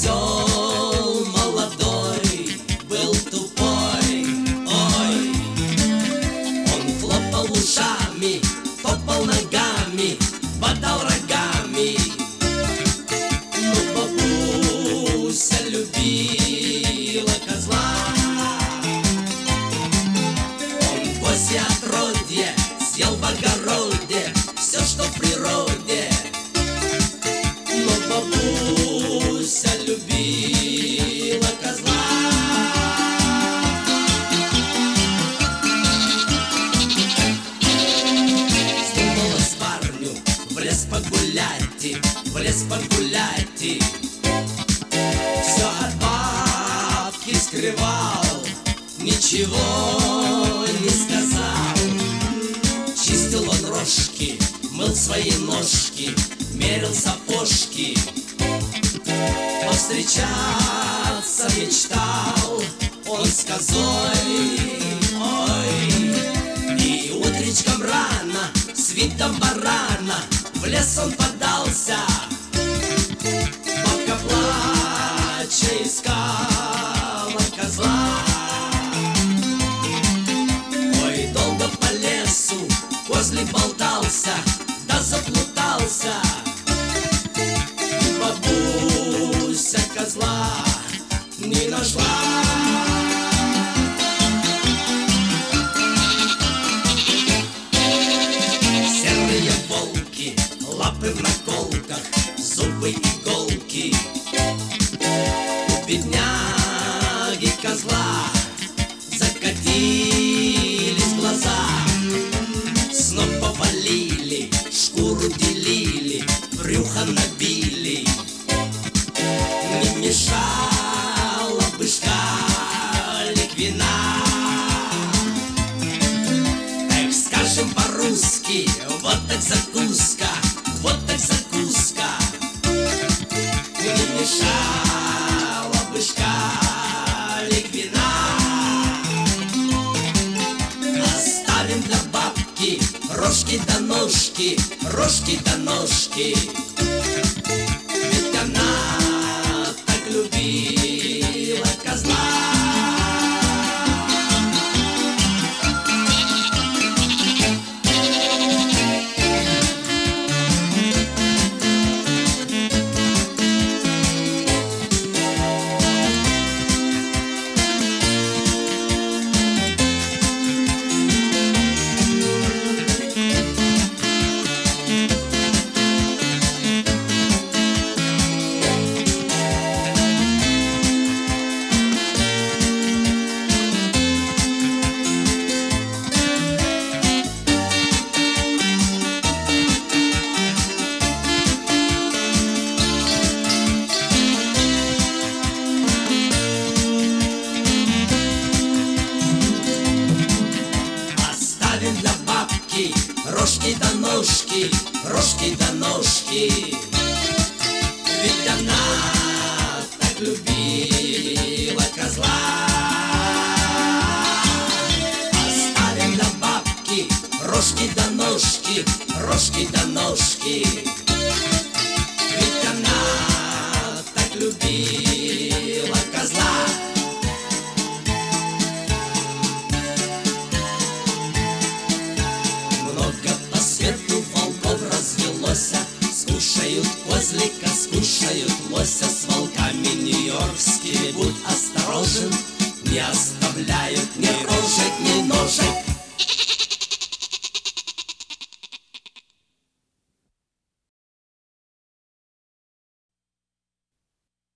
Козел молодой был тупой, ой. Он хлопал ушами, топал ногами, бодал рогами. Но бабуся любила козла. Он гостья отродье, съел в огороде все, что в природе. Но бабуся любила козла. Вздумалось парню в лес погулять, в лес погулять. Все от бабки скрывал, ничего не сказал. Чистил он рожки, мыл свои ножки, мерил сапожки. Повстречаться мечтал он с козой, ой. И утречком рано, с видом барана, в лес он подался. Бабка плача искала козла. Ой, долго по лесу козлик болтался, да заплутался. И бабуся козла не нашла. Серые волки, лапы в наколках, зубы иголки. У бедняги козла закатились глаза. Сноп повалили, шкуру делили, брюхо набили. Не мешала бы шкалик вина. Эх, скажем по-русски, вот так закуска, вот так закуска. Не мешала бы шкалик вина. Оставим для бабки рожки да ножки, рожки да ножки. Ведь она так любила козла. Для бабки рожки да ножки, рожки да ножки. Ведь она так любила козла. Оставим для бабки рожки да ножки, рожки да ножки. Ведь она так любила козла. Скушают козлика, скушают лося. С волками нью-йоркские будь осторожен. Не оставляют ни рожек, ни ножек.